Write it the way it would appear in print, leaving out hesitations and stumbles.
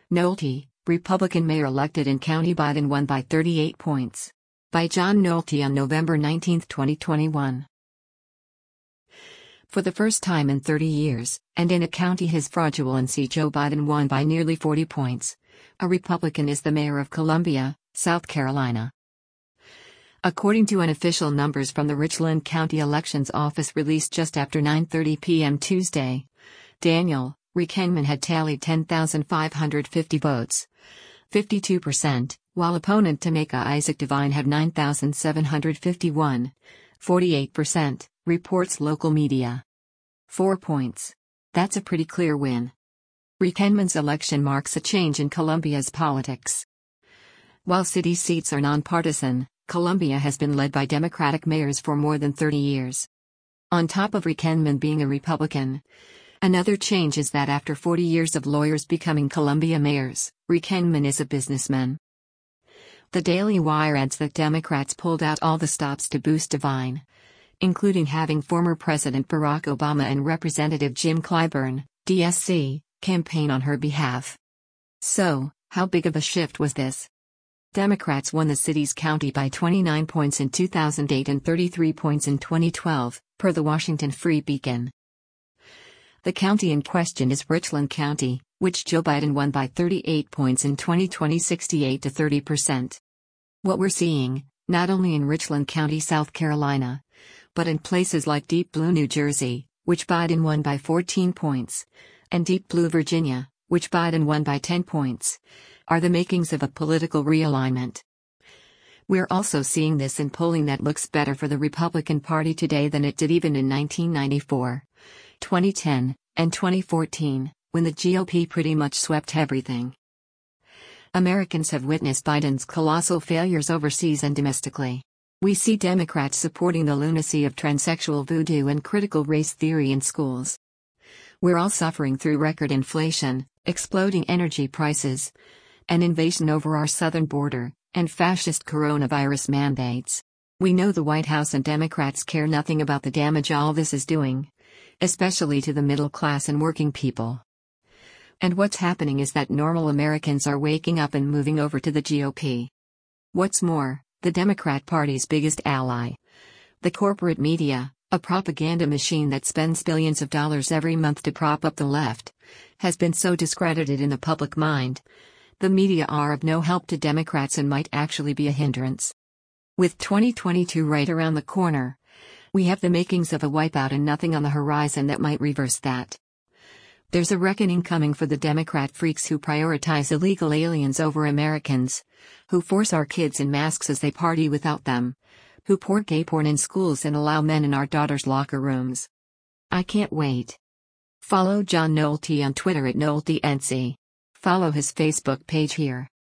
Nolte, Republican mayor elected in County Biden won by 38 points. By John Nolte on November 19, 2021. For the first time in 30 years, and in a county his fraudulency, Joe Biden won by nearly 40 points. A Republican is the mayor of Columbia, South Carolina. According to unofficial numbers from the Richland County Elections Office released just after 9:30 p.m. Tuesday, Daniel Riekenman had tallied 10,550 votes, 52%, while opponent Tameka Isaac Devine had 9,751, 48%, reports local media. 4 points. That's a pretty clear win. Riekenman's election marks a change in Columbia's politics. While city seats are nonpartisan, Columbia has been led by Democratic mayors for more than 30 years. On top of Riekenman being a Republican, another change is that after 40 years of lawyers becoming Columbia mayors, Riekenman is a businessman. The Daily Wire adds that Democrats pulled out all the stops to boost Devine, including having former President Barack Obama and Representative Jim Clyburn, DSC, campaign on her behalf. So, how big of a shift was this? Democrats won the city's county by 29 points in 2008 and 33 points in 2012, per the Washington Free Beacon. The county in question is Richland County, which Joe Biden won by 38 points in 2020, 68 to 30%. What we're seeing, not only in Richland County, South Carolina, but in places like Deep Blue, New Jersey, which Biden won by 14 points, and Deep Blue, Virginia, which Biden won by 10 points, are the makings of a political realignment. We're also seeing this in polling that looks better for the Republican Party today than it did even in 1994, 2010, and 2014, when the GOP pretty much swept everything. Americans have witnessed Biden's colossal failures overseas and domestically. We see Democrats supporting the lunacy of transsexual voodoo and critical race theory in schools. We're all suffering through record inflation, exploding energy prices, an invasion over our southern border, and fascist coronavirus mandates. We know the White House and Democrats care nothing about the damage all this is doing, especially to the middle class and working people. And what's happening is that normal Americans are waking up and moving over to the GOP. What's more, the Democrat Party's biggest ally, the corporate media, a propaganda machine that spends billions of dollars every month to prop up the left, has been so discredited in the public mind. The media are of no help to Democrats and might actually be a hindrance. With 2022 right around the corner, we have the makings of a wipeout and nothing on the horizon that might reverse that. There's a reckoning coming for the Democrat freaks who prioritize illegal aliens over Americans, who force our kids in masks as they party without them, who pour gay porn in schools and allow men in our daughters' locker rooms. I can't wait. Follow John Nolte on Twitter at NolteNC. Follow his Facebook page here.